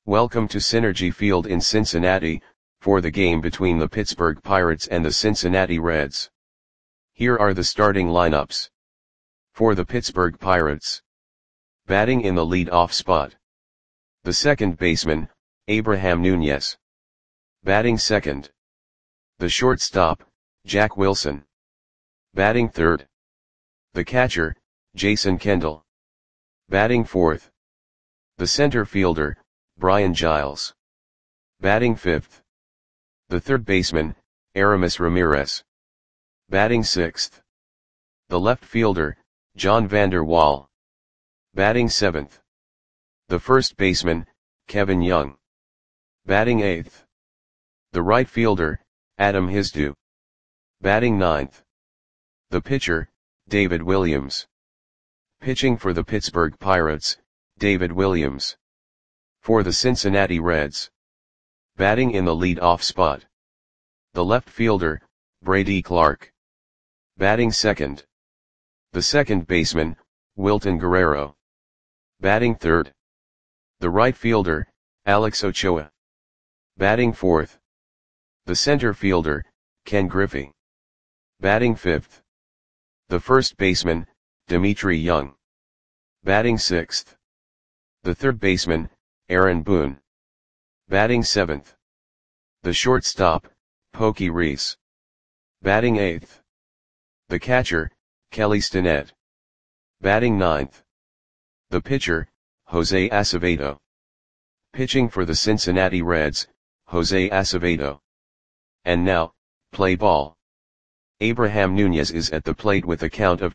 Welcome to Synergy Field in Cincinnati, for the game between the Pittsburgh Pirates and the Cincinnati Reds. Here are the starting lineups. For the Pittsburgh Pirates. Batting in the lead-off spot. The second baseman, Abraham Nunez. Batting second. The shortstop, Jack Wilson. Batting third. The catcher, Jason Kendall. Batting fourth. The center fielder, Brian Giles. Batting fifth. The third baseman, Aramis Ramirez. Batting sixth. The left fielder, John Vander Wal. Batting seventh. The first baseman, Kevin Young. Batting eighth. The right fielder, Adam Hizdu. Batting ninth. The pitcher, David Williams. Pitching for the Pittsburgh Pirates, David Williams. For the Cincinnati Reds. Batting in the lead-off spot. The left fielder, Brady Clark. Batting second. The second baseman, Wilton Guerrero. Batting third. The right fielder, Alex Ochoa. Batting fourth. The center fielder, Ken Griffey. Batting fifth. The first baseman, Dimitri Young. Batting sixth. The third baseman, Aaron Boone. Batting seventh. The shortstop, Pokey Reese. Batting eighth. The catcher, Kelly Stinnett. Batting ninth. The pitcher, Jose Acevedo. Pitching for the Cincinnati Reds, Jose Acevedo. And now, play ball. Abraham Nunez is at the plate with a count of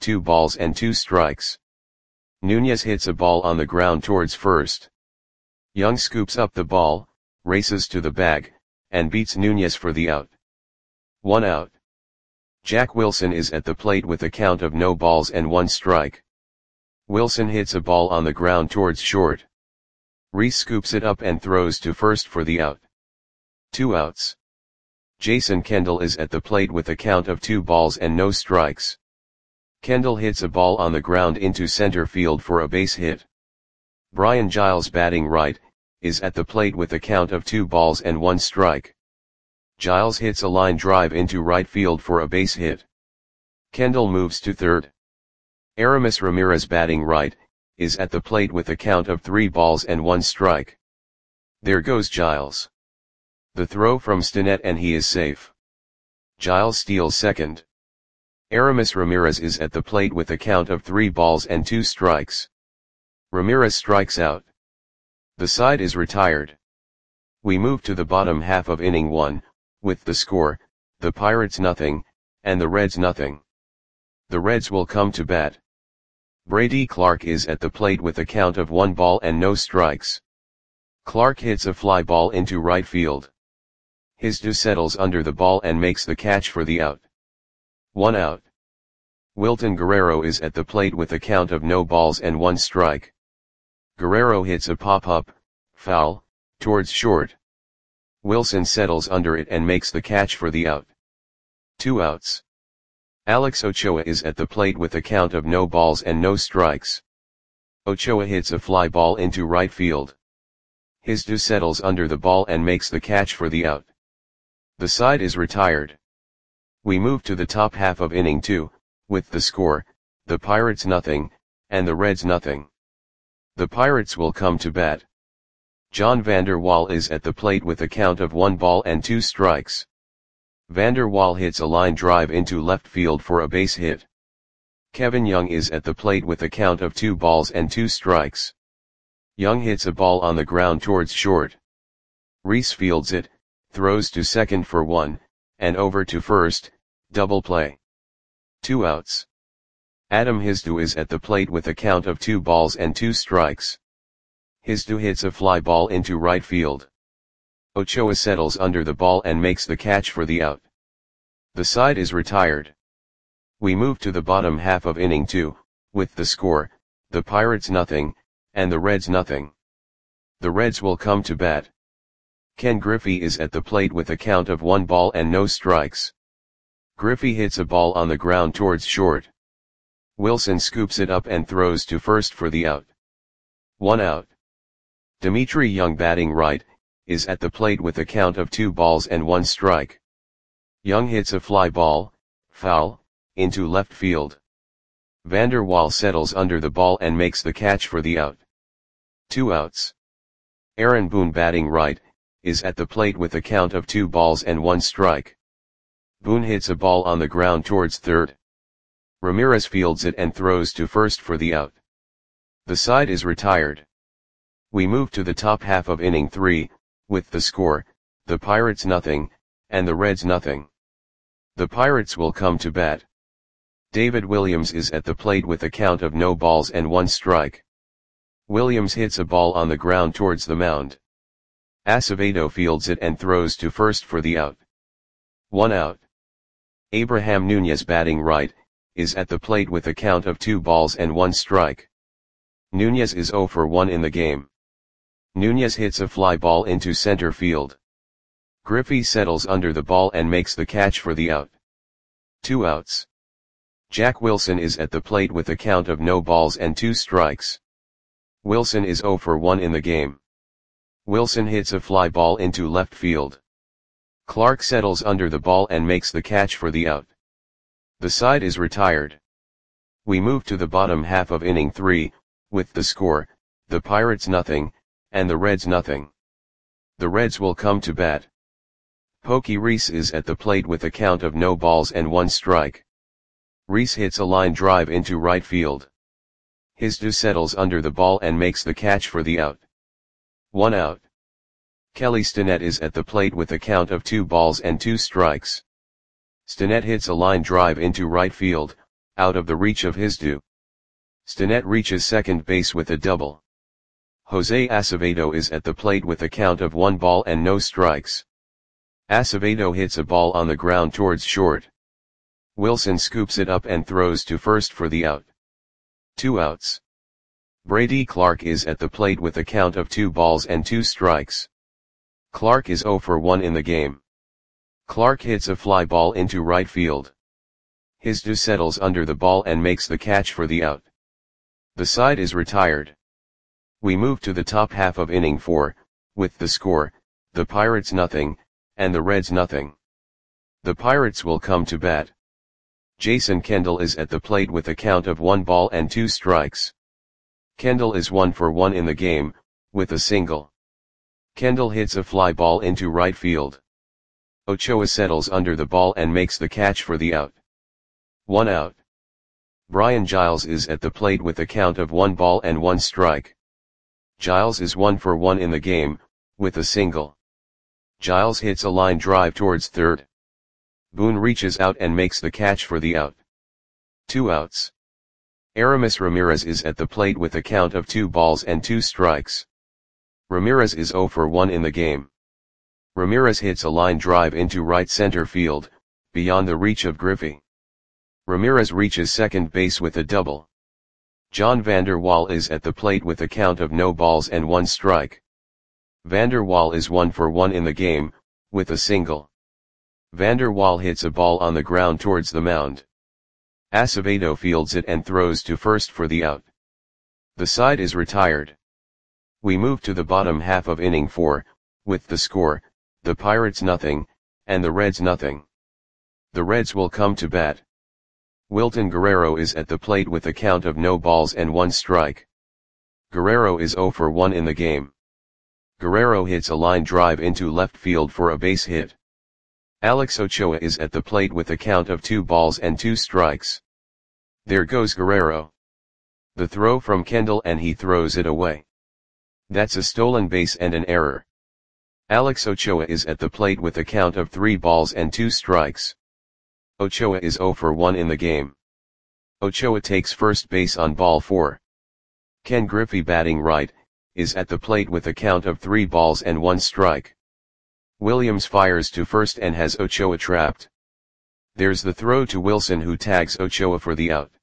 2-2. Nunez hits a ball on the ground towards first. Young scoops up the ball, races to the bag, and beats Nunez for the out. 1 out. Jack Wilson is at the plate with a count of 0-1. Wilson hits a ball on the ground towards short. Reese scoops it up and throws to first for the out. 2 outs. Jason Kendall is at the plate with a count of 2-0. Kendall hits a ball on the ground into center field for a base hit. Brian Giles, batting right, is at the plate with a count of 2-1. Giles hits a line drive into right field for a base hit. Kendall moves to third. Aramis Ramirez, batting right, is at the plate with a count of 3-1. There goes Giles. The throw from Stinnett and he is safe. Giles steals second. Aramis Ramirez is at the plate with a count of 3-2. Ramirez strikes out. The side is retired. We move to the bottom half of inning 1, with the score, the Pirates 0, and the Reds 0. The Reds will come to bat. Brady Clark is at the plate with a count of 1-0. Clark hits a fly ball into right field. Hizdu settles under the ball and makes the catch for the out. 1 out. Wilton Guerrero is at the plate with a count of 0-1. Guerrero hits a pop-up, foul, towards short. Wilson settles under it and makes the catch for the out. 2 outs. Alex Ochoa is at the plate with a count of 0-0. Ochoa hits a fly ball into right field. Hizdu settles under the ball and makes the catch for the out. The side is retired. We move to the top half of inning 2, with the score, the Pirates 0, and the Reds 0. The Pirates will come to bat. John Vander Wal is at the plate with a count of 1-2. Vander Wal hits a line drive into left field for a base hit. Kevin Young is at the plate with a count of 2-2. Young hits a ball on the ground towards short. Reese fields it, throws to second for 1, and over to first, double play. 2 outs. Adam Hizdu is at the plate with a count of 2-2. Hizdu hits a fly ball into right field. Ochoa settles under the ball and makes the catch for the out. The side is retired. We move to the bottom half of inning 2, with the score, the Pirates 0, and the Reds 0. The Reds will come to bat. Ken Griffey is at the plate with a count of 1-0. Griffey hits a ball on the ground towards short. Wilson scoops it up and throws to first for the out. 1 out. Dimitri Young batting right, is at the plate with a count of 2 balls and 1 strike. Young hits a fly ball, foul, into left field. Vander Waal settles under the ball and makes the catch for the out. 2 outs. Aaron Boone batting right, is at the plate with a count of 2 balls and 1 strike. Boone hits a ball on the ground towards third. Ramirez fields it and throws to first for the out. The side is retired. We move to the top half of inning 3, with the score, the Pirates nothing, and the Reds nothing. The Pirates will come to bat. David Williams is at the plate with a count of no balls and 1 strike. Williams hits a ball on the ground towards the mound. Acevedo fields it and throws to first for the out. 1 out. Abraham Nunez batting right, is at the plate with a count of 2 balls and 1 strike. Nunez is 0 for 1 in the game. Nunez hits a fly ball into center field. Griffey settles under the ball and makes the catch for the out. 2 outs. Jack Wilson is at the plate with a count of no balls and 2 strikes. Wilson is 0 for 1 in the game. Wilson hits a fly ball into left field. Clark settles under the ball and makes the catch for the out. The side is retired. We move to the bottom half of inning 3, with the score, the Pirates nothing, and the Reds nothing. The Reds will come to bat. Pokey Reese is at the plate with a count of no balls and 1 strike. Reese hits a line drive into right field. Hisdu settles under the ball and makes the catch for the out. 1 out. Kelly Stinnett is at the plate with a count of 2 balls and 2 strikes. Stinnett hits a line drive into right field, out of the reach of Hisdu. Stinnett reaches second base with a double. Jose Acevedo is at the plate with a count of 1 ball and no strikes. Acevedo hits a ball on the ground towards short. Wilson scoops it up and throws to first for the out. 2 outs. Brady Clark is at the plate with a count of 2 balls and 2 strikes. Clark is 0 for 1 in the game. Clark hits a fly ball into right field. Hisdu settles under the ball and makes the catch for the out. The side is retired. We move to the top half of inning 4, with the score, the Pirates nothing, and the Reds nothing. The Pirates will come to bat. Jason Kendall is at the plate with a count of 1 ball and 2 strikes. Kendall is 1 for 1 in the game, with a single. Kendall hits a fly ball into right field. Ochoa settles under the ball and makes the catch for the out. 1 out. Brian Giles is at the plate with a count of 1 ball and 1 strike. Giles is 1 for 1 in the game, with a single. Giles hits a line drive towards third. Boone reaches out and makes the catch for the out. 2 outs. Aramis Ramirez is at the plate with a count of 2 balls and 2 strikes. Ramirez is 0 for 1 in the game. Ramirez hits a line drive into right center field, beyond the reach of Griffey. Ramirez reaches second base with a double. John Vander Waal is at the plate with a count of no balls and 1 strike. Vander Waal is 1 for 1 in the game, with a single. Vander Waal hits a ball on the ground towards the mound. Acevedo fields it and throws to first for the out. The side is retired. We move to the bottom half of inning 4, with the score, the Pirates nothing, and the Reds nothing. The Reds will come to bat. Wilton Guerrero is at the plate with a count of no balls and 1 strike. Guerrero is 0 for 1 in the game. Guerrero hits a line drive into left field for a base hit. Alex Ochoa is at the plate with a count of 2 balls and 2 strikes. There goes Guerrero. The throw from Kendall and he throws it away. That's a stolen base and an error. Alex Ochoa is at the plate with a count of 3 balls and 2 strikes. Ochoa is 0 for 1 in the game. Ochoa takes first base on ball 4. Ken Griffey batting right, is at the plate with a count of 3 balls and 1 strike. Williams fires to first and has Ochoa trapped. There's the throw to Wilson who tags Ochoa for the out.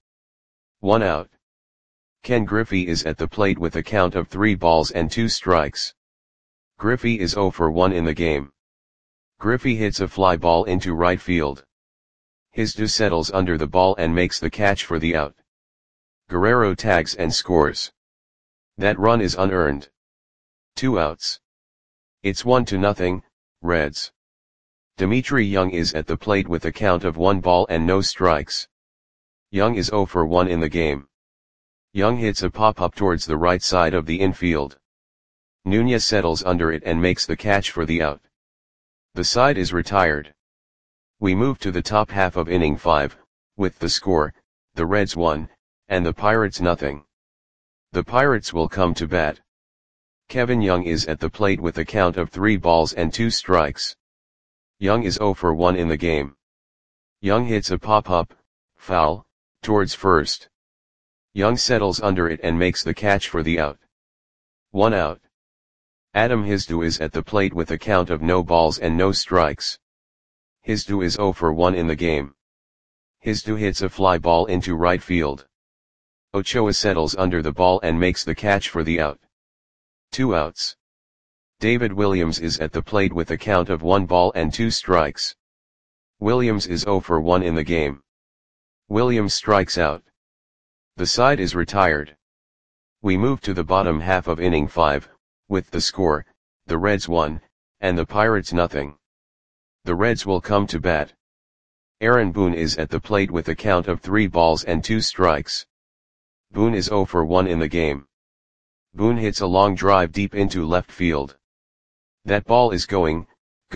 1 out. Ken Griffey is at the plate with a count of 3 balls and 2 strikes. Griffey is 0 for 1 in the game. Griffey hits a fly ball into right field. Hisdu settles under the ball and makes the catch for the out. Guerrero tags and scores. That run is unearned. 2 outs. It's 1-0, Reds. Dimitri Young is at the plate with a count of 1 ball and no strikes. Young is 0 for 1 in the game. Young hits a pop-up towards the right side of the infield. Nunez settles under it and makes the catch for the out. The side is retired. We move to the top half of inning 5, with the score, the Reds 1, and the Pirates nothing. The Pirates will come to bat. Kevin Young is at the plate with a count of 3 balls and 2 strikes. Young is 0 for 1 in the game. Young hits a pop-up, foul, towards first. Young settles under it and makes the catch for the out. 1 out. Adam Hizdu is at the plate with a count of no balls and no strikes. Hizdu is 0 for 1 in the game. Hizdu hits a fly ball into right field. Ochoa settles under the ball and makes the catch for the out. 2 outs. David Williams is at the plate with a count of 1 ball and 2 strikes. Williams is 0 for 1 in the game. Williams strikes out. The side is retired. We move to the bottom half of inning 5, with the score, the Reds 1, and the Pirates nothing. The Reds will come to bat. Aaron Boone is at the plate with a count of 3 balls and 2 strikes. Boone is 0 for 1 in the game. Boone hits a long drive deep into left field. That ball is gone.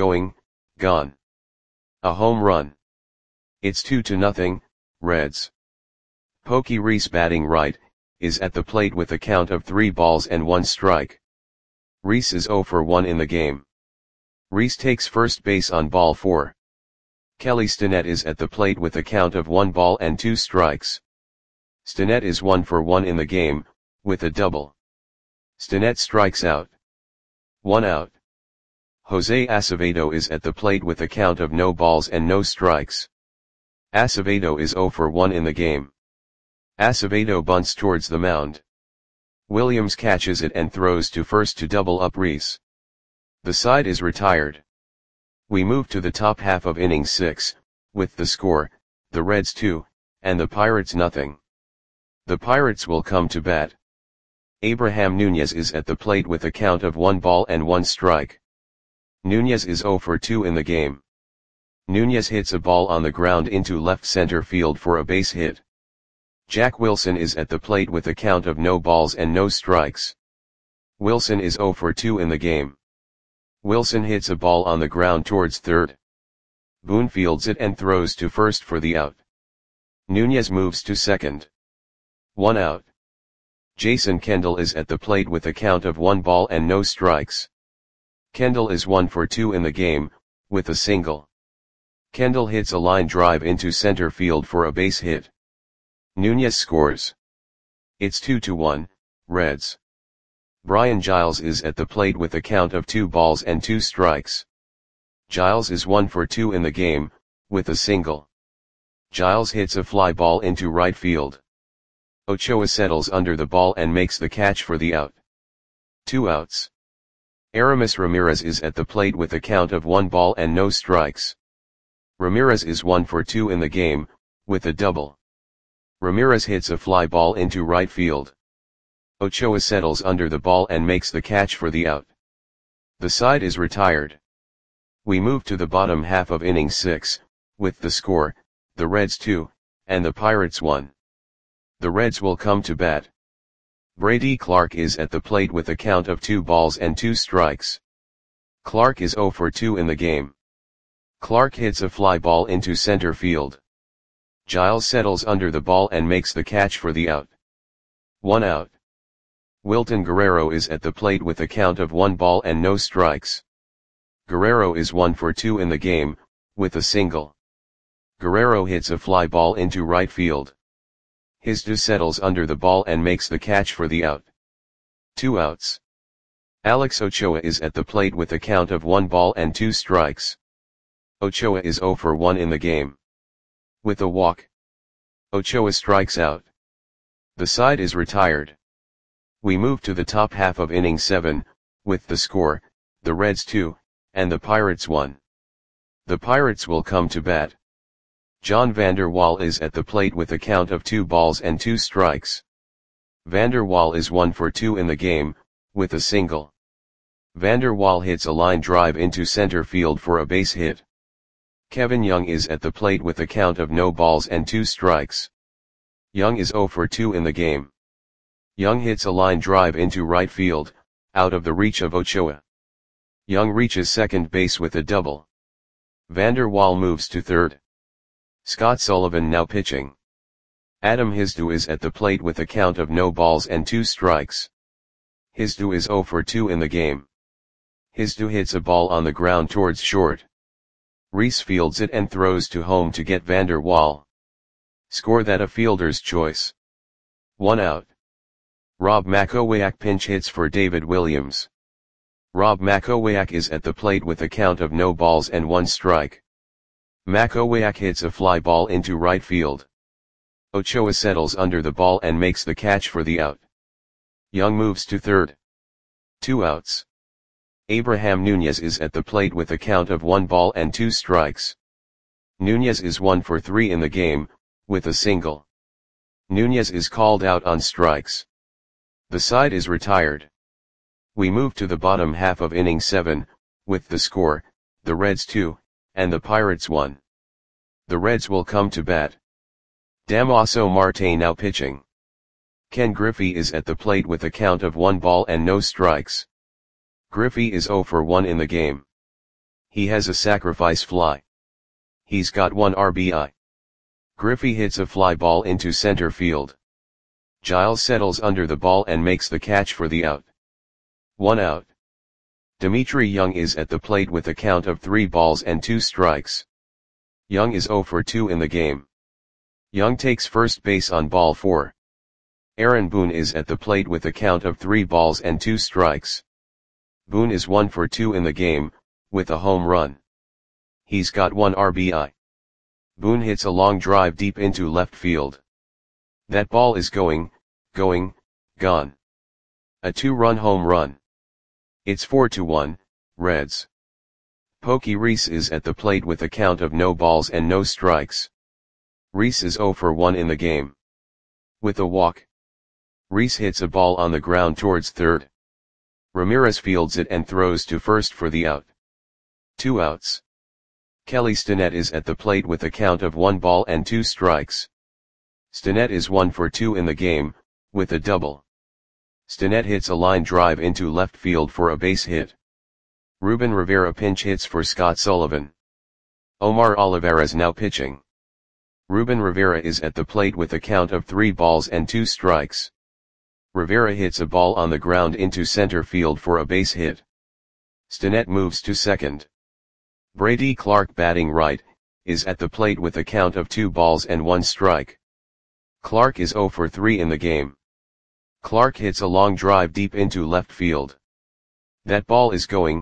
A home run. It's 2-0, Reds. Pokey Reese, batting right, is at the plate with a count of 3 balls and 1 strike. Reese is 0 for 1 in the game. Reese takes first base on ball 4. Kelly Stinnett is at the plate with a count of 1 ball and 2 strikes. Stinnett is 1 for 1 in the game, with a double. Stinnett strikes out. 1 out. Jose Acevedo is at the plate with a count of no balls and no strikes. Acevedo is 0 for 1 in the game. Acevedo bunts towards the mound. Williams catches it and throws to first to double up Reese. The side is retired. We move to the top half of inning 6, with the score, the Reds 2, and the Pirates nothing. The Pirates will come to bat. Abraham Nunez is at the plate with a count of 1 ball and 1 strike. Nunez is 0 for 2 in the game. Nunez hits a ball on the ground into left center field for a base hit. Jack Wilson is at the plate with a count of no balls and no strikes. Wilson is 0 for 2 in the game. Wilson hits a ball on the ground towards third. Boone fields it and throws to first for the out. Nunez moves to second. 1 out. Jason Kendall is at the plate with a count of 1 ball and no strikes. Kendall is 1 for 2 in the game, with a single. Kendall hits a line drive into center field for a base hit. Nunez scores. It's 2-1, Reds. Brian Giles is at the plate with a count of 2 balls and 2 strikes. Giles is 1 for 2 in the game, with a single. Giles hits a fly ball into right field. Ochoa settles under the ball and makes the catch for the out. 2 outs. Aramis Ramirez is at the plate with a count of 1 ball and no strikes. Ramirez is 1 for 2 in the game, with a double. Ramirez hits a fly ball into right field. Ochoa settles under the ball and makes the catch for the out. The side is retired. We move to the bottom half of inning 6, with the score, the Reds 2, and the Pirates 1. The Reds will come to bat. Brady Clark is at the plate with a count of 2 balls and 2 strikes. Clark is 0 for 2 in the game. Clark hits a fly ball into center field. Giles settles under the ball and makes the catch for the out. 1 out. Wilton Guerrero is at the plate with a count of 1 ball and no strikes. Guerrero is 1 for 2 in the game, with a single. Guerrero hits a fly ball into right field. Hizdu settles under the ball and makes the catch for the out. 2 outs. Alex Ochoa is at the plate with a count of 1 ball and 2 strikes. Ochoa is 0 for 1 in the game. With a walk, Ochoa strikes out. The side is retired. We move to the top half of inning 7, with the score, the Reds 2, and the Pirates 1. The Pirates will come to bat. John Vander Wal is at the plate with a count of 2 balls and 2 strikes. Vander Wal is 1 for 2 in the game, with a single. Vander Waal hits a line drive into center field for a base hit. Kevin Young is at the plate with a count of no balls and 2 strikes. Young is 0 for 2 in the game. Young hits a line drive into right field, out of the reach of Ochoa. Young reaches second base with a double. Vander Waal moves to third. Scott Sullivan now pitching. Adam Hizdu is at the plate with a count of no balls and 2 strikes. Hizdu is 0 for 2 in the game. Hizdu hits a ball on the ground towards short. Reese fields it and throws to home to get Vander Waal. Score that a fielder's choice. 1 out. Rob Makowiak pinch hits for David Williams. Rob Makowiak is at the plate with a count of no balls and 1 strike. Makowiak hits a fly ball into right field. Ochoa settles under the ball and makes the catch for the out. Young moves to third. 2 outs. Abraham Nunez is at the plate with a count of 1 ball and 2 strikes. Nunez is 1 for 3 in the game, with a single. Nunez is called out on strikes. The side is retired. We move to the bottom half of inning 7, with the score, the Reds 2, and the Pirates 1. The Reds will come to bat. Damaso Marte now pitching. Ken Griffey is at the plate with a count of 1 ball and no strikes. Griffey is 0 for 1 in the game. He has a sacrifice fly. He's got 1 RBI. Griffey hits a fly ball into center field. Giles settles under the ball and makes the catch for the out. 1 out. Dimitri Young is at the plate with a count of 3 balls and 2 strikes. Young is 0 for 2 in the game. Young takes first base on ball 4. Aaron Boone is at the plate with a count of 3 balls and 2 strikes. Boone is 1 for 2 in the game, with a home run. He's got 1 RBI. Boone hits a long drive deep into left field. That ball is gone. A 2-run home run. It's 4-1, Reds. Pokey Reese is at the plate with a count of no balls and no strikes. Reese is 0 for 1 in the game. With a walk. Reese hits a ball on the ground towards third. Ramirez fields it and throws to first for the out. 2 outs. Kelly Stinnett is at the plate with a count of 1 ball and 2 strikes. Stinnett is 1 for 2 in the game, with a double. Stinnett hits a line drive into left field for a base hit. Ruben Rivera pinch hits for Scott Sullivan. Omar Olivares now pitching. Ruben Rivera is at the plate with a count of 3 balls and 2 strikes. Rivera hits a ball on the ground into center field for a base hit. Stinnett moves to second. Brady Clark batting right, is at the plate with a count of 2 balls and 1 strike. Clark is 0 for 3 in the game. Clark hits a long drive deep into left field. That ball is gone.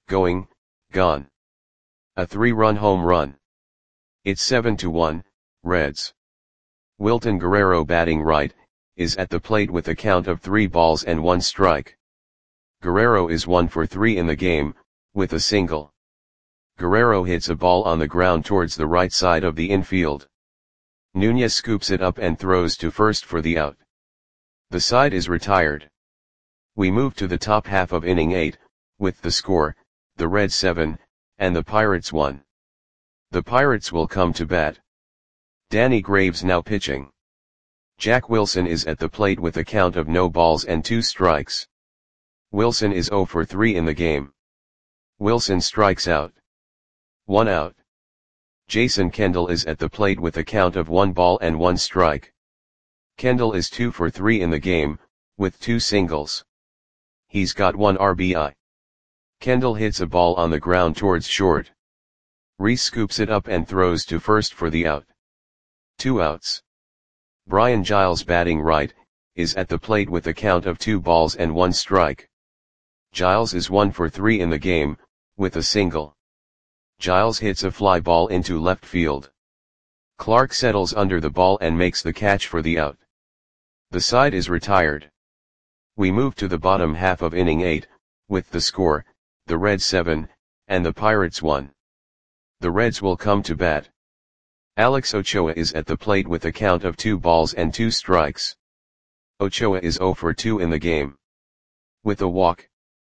A 3-run home run. It's 7-1, Reds. Wilton Guerrero batting right, is at the plate with a count of 3 balls and 1 strike. Guerrero is 1 for 3 in the game, with a single. Guerrero hits a ball on the ground towards the right side of the infield. Nunez scoops it up and throws to first for the out. The side is retired. We move to the top half of inning 8, with the score, the Reds 7, and the Pirates 1. The Pirates will come to bat. Danny Graves now pitching. Jack Wilson is at the plate with a count of no balls and 2 strikes. Wilson is 0 for 3 in the game. Wilson strikes out. 1 out. Jason Kendall is at the plate with a count of 1 ball and 1 strike. Kendall is 2 for 3 in the game, with 2 singles. He's got 1 RBI. Kendall hits a ball on the ground towards short. Reese scoops it up and throws to first for the out. 2 outs. Brian Giles batting right, is at the plate with a count of 2 balls and 1 strike. Giles is 1 for 3 in the game, with a single. Giles hits a fly ball into left field. Clark settles under the ball and makes the catch for the out. The side is retired. We move to the bottom half of inning 8, with the score, the Reds 7, and the Pirates 1. The Reds will come to bat. Alex Ochoa is at the plate with a count of 2 balls and 2 strikes. Ochoa is 0 for 2 in the game. With a walk.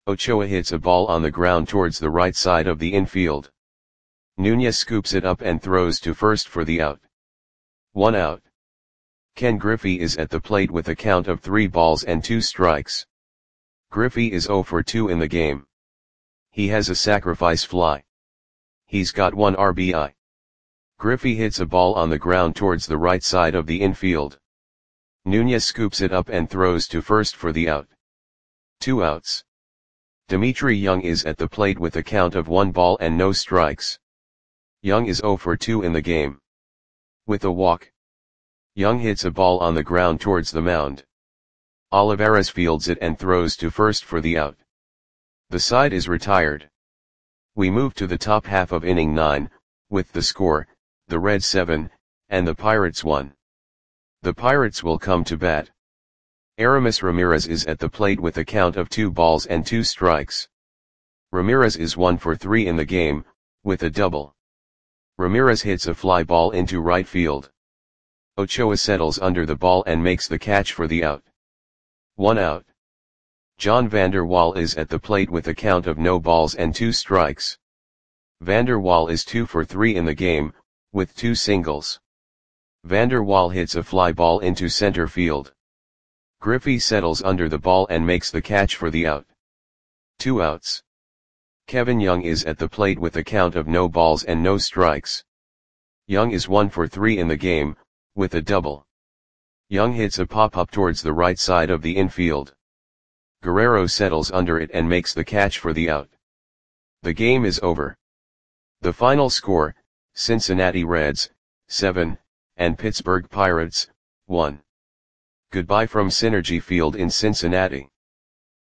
Ochoa hits a ball on the ground towards the right side of the infield. Nunez scoops it up and throws to first for the out. 1 out. Ken Griffey is at the plate with a count of 3 balls and 2 strikes. Griffey is 0 for 2 in the game. He has a sacrifice fly. He's got 1 RBI. Griffey hits a ball on the ground towards the right side of the infield. Nunez scoops it up and throws to first for the out. 2 outs. Dimitri Young is at the plate with a count of 1 ball and no strikes. Young is 0 for 2 in the game. With a walk, Young hits a ball on the ground towards the mound. Olivares fields it and throws to first for the out. The side is retired. We move to the top half of inning 9, with the score, the Reds 7, and the Pirates 1. The Pirates will come to bat. Aramis Ramirez is at the plate with a count of 2 balls and 2 strikes. Ramirez is 1 for 3 in the game, with a double. Ramirez hits a fly ball into right field. Ochoa settles under the ball and makes the catch for the out. 1 out. John Vander Wal is at the plate with a count of no balls and 2 strikes. Vander Wal is 2 for 3 in the game, with 2 singles. Vander Wal hits a fly ball into center field. Griffey settles under the ball and makes the catch for the out. 2 outs. Kevin Young is at the plate with a count of no balls and no strikes. Young is 1 for 3 in the game, with a double. Young hits a pop-up towards the right side of the infield. Guerrero settles under it and makes the catch for the out. The game is over. The final score, Cincinnati Reds, 7, and Pittsburgh Pirates, 1. Goodbye from Synergy Field in Cincinnati.